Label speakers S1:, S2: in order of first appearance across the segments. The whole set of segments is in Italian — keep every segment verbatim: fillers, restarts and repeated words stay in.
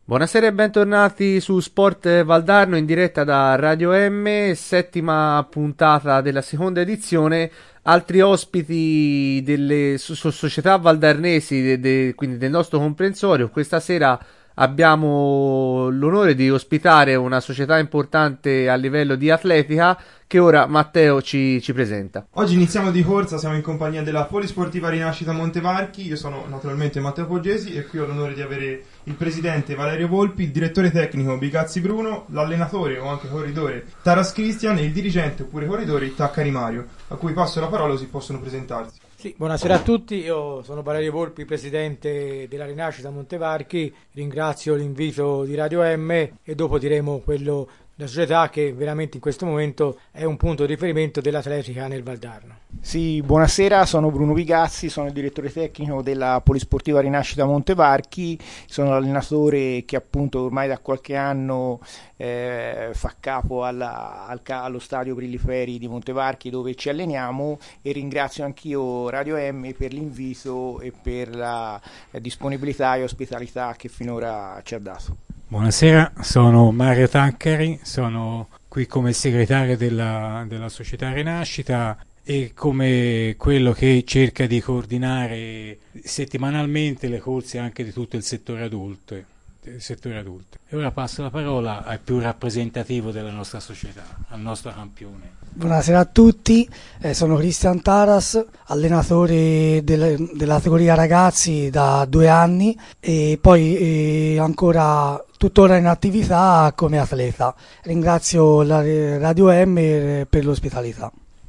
S1: Buonasera e bentornati su Sport Valdarno in diretta da Radio M, settima puntata della seconda edizione. Altri ospiti delle so- so- società valdarnesi, de- de- quindi del nostro comprensorio. Questa sera abbiamo l'onore di ospitare una società importante a livello di atletica che ora Matteo ci, ci presenta.
S2: Oggi iniziamo di corsa, siamo in compagnia della Polisportiva Rinascita Montevarchi. Io sono naturalmente Matteo Poggesi e qui ho l'onore di avere il presidente Valerio Volpi, il direttore tecnico Bigazzi Bruno, l'allenatore o anche corridore Taras Christian e il dirigente oppure corridore Taccari Mario, a cui passo la parola così possono presentarsi.
S3: Sì, buonasera a tutti, io sono Valerio Volpi, presidente della Rinascita Montevarchi, ringrazio l'invito di Radio M e dopo diremo quello della società che veramente in questo momento è un punto di riferimento dell'atletica nel Valdarno.
S4: Sì, buonasera, sono Bruno Bigazzi, sono il direttore tecnico della Polisportiva Rinascita Montevarchi, sono l'allenatore che appunto ormai da qualche anno eh, fa capo alla, al, allo stadio Brilliferi di Montevarchi dove ci alleniamo, e ringrazio anch'io Radio M per l'invito e per la eh, disponibilità e ospitalità che finora ci ha dato.
S5: Buonasera, sono Mario Taccari, sono qui come segretario della, della società Rinascita e come quello che cerca di coordinare settimanalmente le corse anche di tutto il settore adulto. Il settore adulto. E ora passo la parola al più rappresentativo della nostra società, al nostro campione.
S6: Buonasera a tutti, eh, sono Cristian Taras, allenatore del, della categoria ragazzi da due anni e poi eh, ancora tuttora in attività come atleta. Ringrazio la Radio M per l'ospitalità.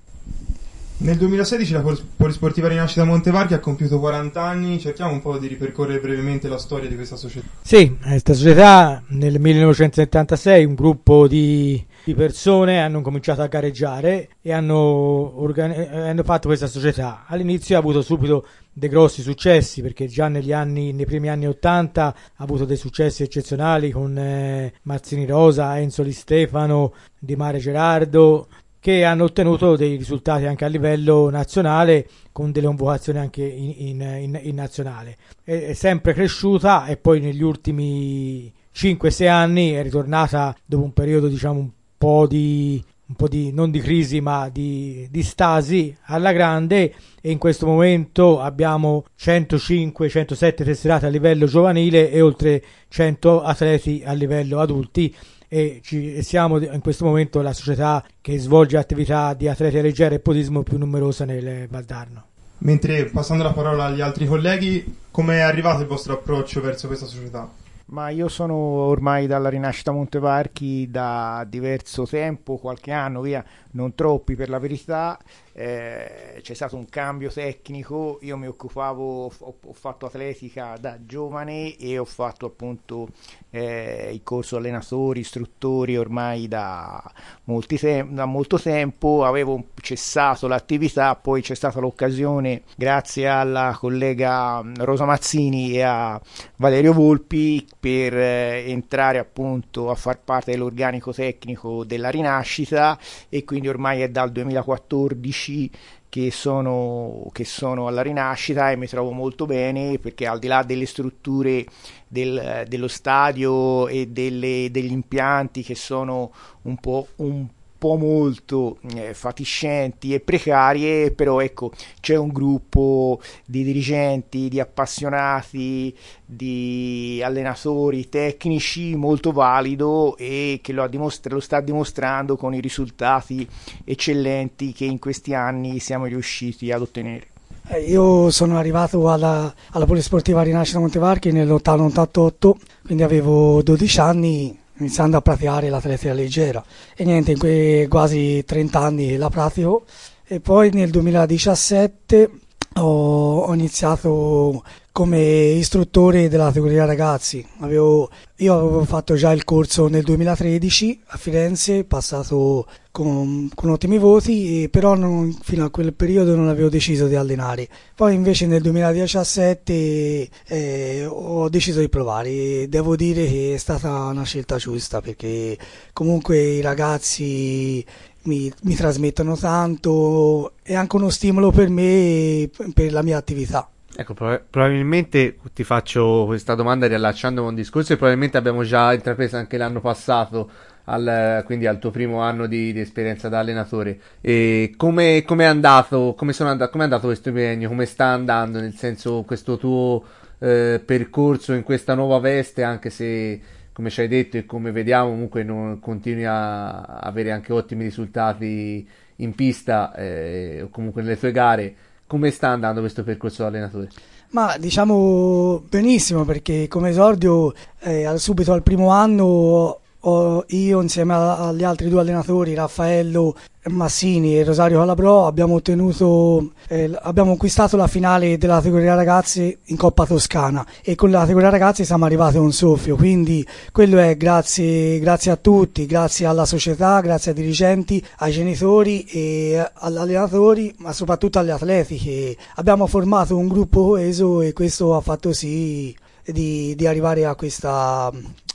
S2: Nel duemilasedici la Polisportiva Rinascita Montevarchi ha compiuto quaranta anni, cerchiamo un po' di ripercorrere brevemente la storia di questa società.
S3: Sì, questa società nel millenovecentosettantasei un gruppo di, di persone hanno cominciato a gareggiare e hanno, organi- hanno fatto questa società. All'inizio ha avuto subito dei grossi successi perché già negli anni, nei primi anni ottanta ha avuto dei successi eccezionali con eh, Mazzini Rosa, Enzo Di Stefano, Di Mare Gerardo, che hanno ottenuto dei risultati anche a livello nazionale con delle convocazioni anche in, in, in, in nazionale. È, è sempre cresciuta e poi negli ultimi cinque sei anni è ritornata dopo un periodo diciamo un po' di, un po' di non di crisi ma di, di stasi alla grande, e in questo momento abbiamo centocinque centosette tesserate a livello giovanile e oltre cento atleti a livello adulti. E ci, siamo in questo momento la società che svolge attività di atletica leggera e podismo più numerosa nel Valdarno.
S2: Mentre passando la parola agli altri colleghi, come è arrivato il vostro approccio verso questa società?
S4: Ma io sono ormai dalla Rinascita Montevarchi da diverso tempo, qualche anno via, non troppi per la verità. Eh, c'è stato un cambio tecnico, io mi occupavo, ho, ho fatto atletica da giovane e ho fatto appunto eh, il corso allenatori, istruttori ormai da, molti te- da molto tempo, avevo cessato l'attività, poi c'è stata l'occasione grazie alla collega Rosa Mazzini e a Valerio Volpi per eh, entrare appunto a far parte dell'organico tecnico della Rinascita, e quindi ormai è dal duemilaquattordici che sono, che sono alla Rinascita e mi trovo molto bene, perché al di là delle strutture del, dello stadio e delle, degli impianti che sono un po' un po' molto eh, fatiscenti e precarie, però ecco c'è un gruppo di dirigenti, di appassionati, di allenatori tecnici molto valido e che lo, ha dimostra- lo sta dimostrando con i risultati eccellenti che in questi anni siamo riusciti ad ottenere.
S6: Io sono arrivato alla, alla Polisportiva Rinascita Montevarchi nell'ottantotto, quindi avevo dodici anni, iniziando a praticare l'atletica leggera, e niente, in quei quasi trenta anni la pratico. E poi nel duemiladiciassette ho, ho iniziato come istruttore della categoria ragazzi. Avevo, io avevo fatto già il corso nel duemilatredici a Firenze, passato con, con ottimi voti, e però non, fino a quel periodo non avevo deciso di allenare. Poi invece nel duemiladiciassette eh, ho deciso di provare, e devo dire che è stata una scelta giusta, perché comunque i ragazzi mi, mi trasmettono tanto, è anche uno stimolo per me, per la mia attività.
S1: Ecco, prob- probabilmente ti faccio questa domanda riallacciandomi a un discorso che probabilmente abbiamo già intrapreso anche l'anno passato, al, quindi al tuo primo anno di, di esperienza da allenatore. E come come è andato, come sono andato, come è andato questo impegno, come sta andando, nel senso questo tuo eh, percorso in questa nuova veste, anche se come ci hai detto e come vediamo comunque non continui a avere anche ottimi risultati in pista eh, o comunque nelle tue gare. Come sta andando questo percorso da allenatore?
S6: Ma diciamo benissimo, perché come esordio eh, al- subito al primo anno ho- io insieme a- agli altri due allenatori, Raffaello Massini e Rosario Calabrò, abbiamo ottenuto, eh, l- abbiamo conquistato la finale della categoria ragazzi in Coppa Toscana, e con la categoria ragazzi siamo arrivati a un soffio, quindi quello è grazie, grazie a tutti, grazie alla società, grazie ai dirigenti, ai genitori e agli allenatori, ma soprattutto agli atleti, che abbiamo formato un gruppo coeso, e questo ha fatto sì di, di arrivare a questa,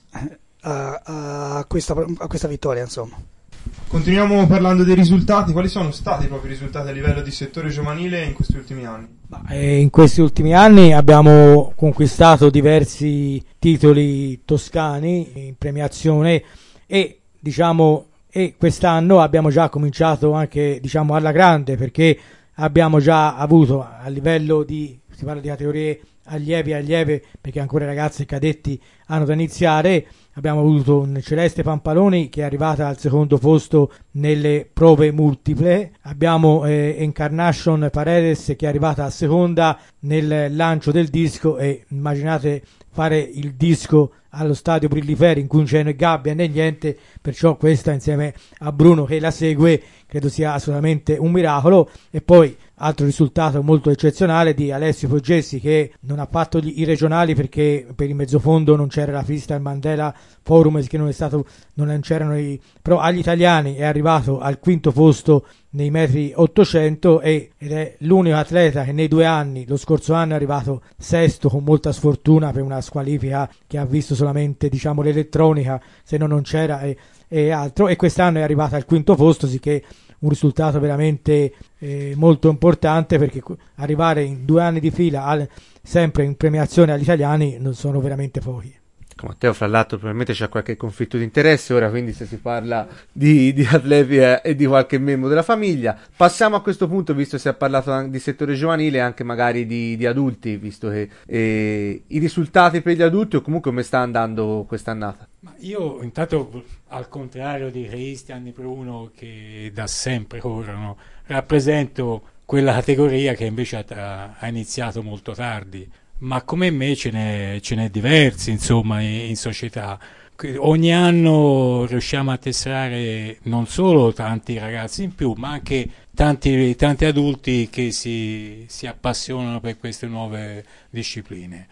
S6: a, a questa, a questa vittoria, insomma.
S2: Continuiamo parlando dei risultati. Quali sono stati i propri risultati a livello di settore giovanile in questi ultimi anni?
S3: Ma, eh, in questi ultimi anni abbiamo conquistato diversi titoli toscani in premiazione, e diciamo e quest'anno abbiamo già cominciato anche, diciamo, alla grande, perché abbiamo già avuto a livello di, si parla di categorie allievi e allieve, perché ancora i ragazzi e cadetti hanno da iniziare. Abbiamo avuto un Celeste Pampaloni che è arrivata al secondo posto nelle prove multiple, abbiamo eh, Encarnation Paredes che è arrivata a seconda nel lancio del disco, e immaginate fare il disco allo stadio Brilliferi in cui non c'è né gabbia né niente, perciò questa insieme a Bruno che la segue credo sia assolutamente un miracolo. E poi altro risultato molto eccezionale di Alessio Foggessi, che non ha fatto gli, i regionali perché per il mezzofondo non c'era la pista al Mandela Forum, che non è stato, non c'erano i, però agli italiani è arrivato al quinto posto nei metri ottocento, e, ed è l'unico atleta che nei due anni, lo scorso anno è arrivato sesto con molta sfortuna per una squalifica che ha visto solamente, diciamo, l'elettronica, se no non c'era, e, e altro, e quest'anno è arrivata al quinto posto, sicché un risultato veramente eh, molto importante, perché arrivare in due anni di fila al, sempre in premiazione agli italiani non sono veramente pochi.
S1: Matteo, fra l'altro, probabilmente c'è qualche conflitto di interesse ora, quindi se si parla di, di atleti eh, e di qualche membro della famiglia. Passiamo a questo punto, visto che si è parlato anche di settore giovanile, anche magari di, di adulti, visto che eh, i risultati per gli adulti, o comunque come sta andando quest'annata?
S5: Ma io intanto, al contrario di Cristian e Bruno che da sempre corrono, rappresento quella categoria che invece ha, ha iniziato molto tardi. Ma come me ce n'è, ce n'è diversi, insomma, in, in società. Ogni anno riusciamo a tesserare non solo tanti ragazzi in più, ma anche tanti, tanti adulti che si, si appassionano per queste nuove discipline.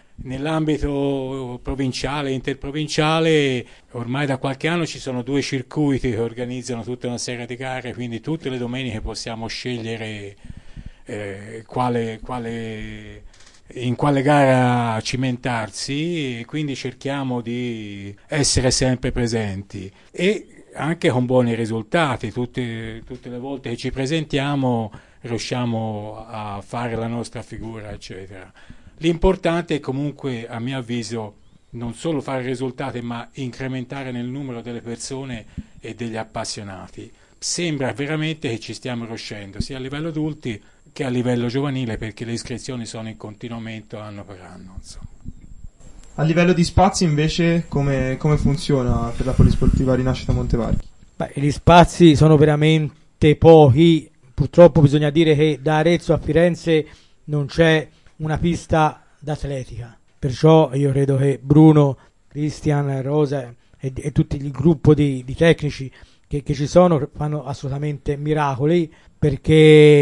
S5: Nell'ambito provinciale e interprovinciale ormai da qualche anno ci sono due circuiti che organizzano tutta una serie di gare, quindi tutte le domeniche possiamo scegliere eh, quale... quale in quale gara cimentarsi, e quindi cerchiamo di essere sempre presenti e anche con buoni risultati. Tutte, tutte le volte che ci presentiamo riusciamo a fare la nostra figura, eccetera. L'importante è comunque, a mio avviso, non solo fare risultati, ma incrementare nel numero delle persone e degli appassionati. Sembra veramente che ci stiamo riuscendo sia a livello adulti che a livello giovanile, perché le iscrizioni sono in continuo aumento anno per anno, insomma.
S2: A livello di spazi invece come, come funziona per la Polisportiva Rinascita Montevarchi?
S3: Beh, gli spazi sono veramente pochi, purtroppo bisogna dire che da Arezzo a Firenze non c'è una pista d'atletica, perciò io credo che Bruno, Cristian, Rosa e, e tutto il gruppo di, di tecnici che, che ci sono fanno assolutamente miracoli, perché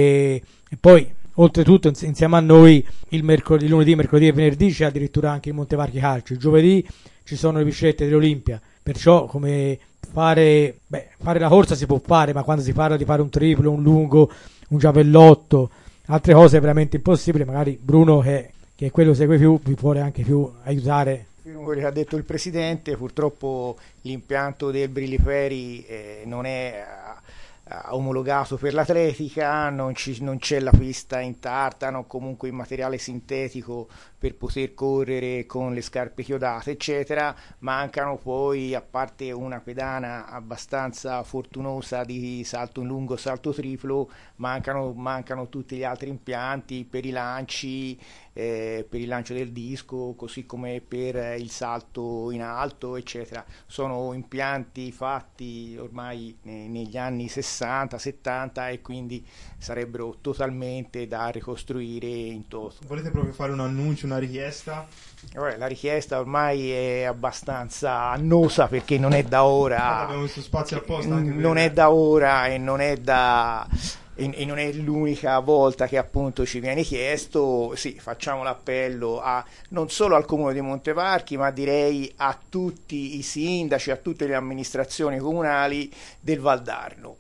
S3: e poi oltretutto insieme a noi il mercoledì, lunedì, mercoledì e venerdì c'è addirittura anche il Montevarchi Calcio, il giovedì ci sono le biciclette dell'Olimpia, perciò come fare, beh, fare la corsa si può fare, ma quando si parla di fare un triplo, un lungo, un giavellotto, altre cose è veramente impossibile. Magari Bruno che, che è quello che segue più vi può anche più aiutare.
S4: Quello che ha detto il presidente, purtroppo l'impianto del Brilliferi eh, non è omologato per l'atletica, non, ci, non c'è la pista in tartano, comunque in materiale sintetico per poter correre con le scarpe chiodate, eccetera. Mancano poi, a parte una pedana abbastanza fortunosa di salto in lungo, salto triplo, mancano, mancano tutti gli altri impianti per i lanci, eh, per il lancio del disco, così come per il salto in alto, eccetera. Sono impianti fatti ormai ne, negli anni sessanta settanta e quindi sarebbero totalmente da ricostruire in toto.
S2: Volete proprio fare un annuncio, una richiesta?
S4: Vabbè, la richiesta ormai è abbastanza annosa perché non è da ora.
S2: Ah, abbiamo questo spazio apposta anche per...
S4: Non è da ora e non è da... E, e non è l'unica volta che appunto ci viene chiesto. Sì, facciamo l'appello a, non solo al Comune di Montevarchi, ma direi a tutti i sindaci, a tutte le amministrazioni comunali del Valdarno.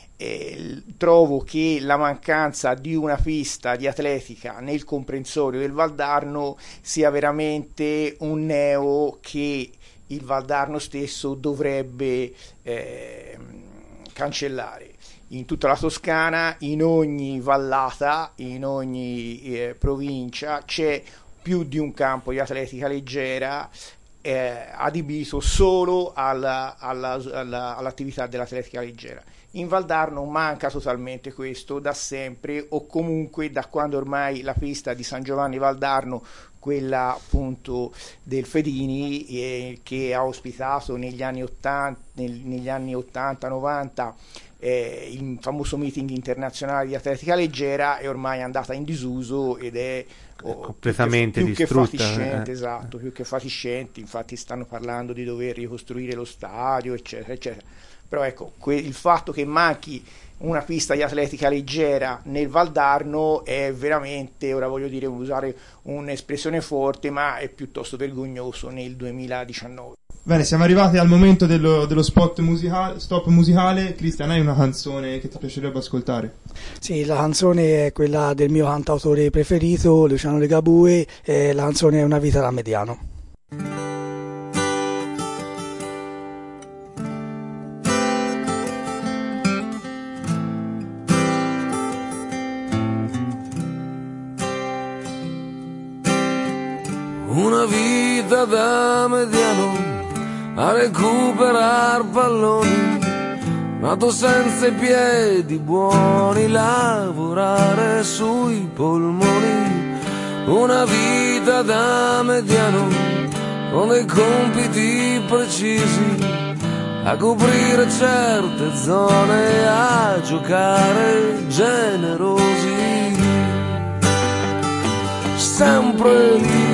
S4: Eh, trovo che la mancanza di una pista di atletica nel comprensorio del Valdarno sia veramente un neo che il Valdarno stesso dovrebbe eh, cancellare. In tutta la Toscana, in ogni vallata, in ogni eh, provincia c'è più di un campo di atletica leggera eh, adibito solo alla, alla, alla, all'attività dell'atletica leggera. In Valdarno manca totalmente questo da sempre, o comunque da quando ormai la pista di San Giovanni Valdarno, quella appunto del Fedini, eh, che ha ospitato negli anni ottanta, nel, negli anni ottanta novanta eh, il famoso meeting internazionale di atletica leggera, è ormai andata in disuso ed è oh,
S1: completamente
S4: più che, più
S1: distrutta.
S4: Che fatiscente,
S1: eh.
S4: esatto, più che fatiscente. Infatti stanno parlando di dover ricostruire lo stadio, eccetera, eccetera. Però ecco, que- il fatto che manchi una pista di atletica leggera nel Valdarno è veramente, ora voglio dire, usare un'espressione forte, ma è piuttosto vergognoso nel duemiladiciannove.
S2: Bene, siamo arrivati al momento dello, dello spot musicale, stop musicale. Cristian, hai una canzone che ti piacerebbe ascoltare?
S6: Sì, la canzone è quella del mio cantautore preferito, Luciano Ligabue, e la canzone è Una vita da mediano.
S7: Una vita da mediano a recuperar palloni, nato senza i piedi buoni, lavorare sui polmoni. Una vita da mediano con dei compiti precisi, a coprire certe zone, a giocare generosi, sempre lì,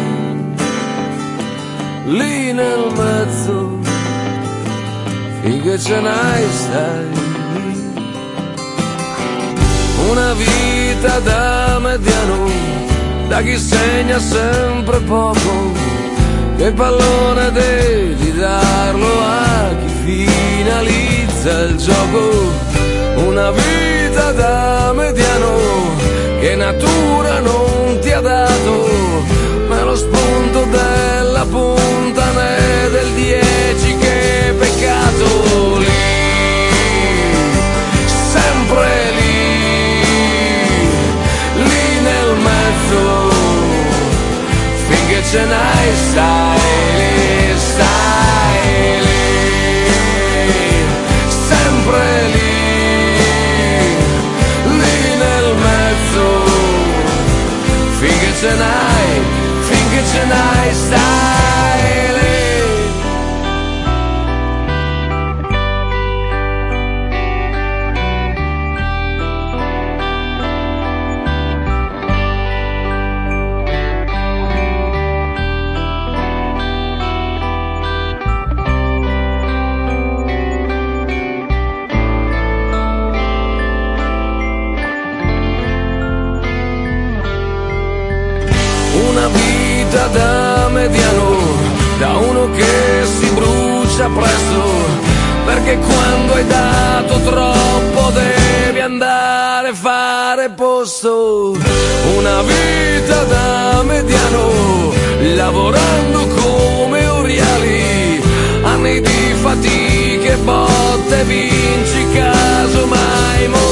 S7: lì nel mezzo, finché ce n'hai stai. Una vita da mediano, da chi segna sempre poco, che il pallone devi darlo a chi finalizza il gioco. Una vita da mediano che natura non ti ha dato, ma lo spunto della punta né del dieci che peccato. Lì, sempre lì, lì nel mezzo, finché ce n'hai stai lì, stai lì, sempre lì, lì nel mezzo, finché ce n'hai, finché ce n'hai stai lì. Una vita da mediano, da uno che si brucia presto, perché quando hai dato troppo devi andare a fare posto. Una vita da mediano, lavorando come oriali, anni di fatiche, botte, vinci, case posso mai morire.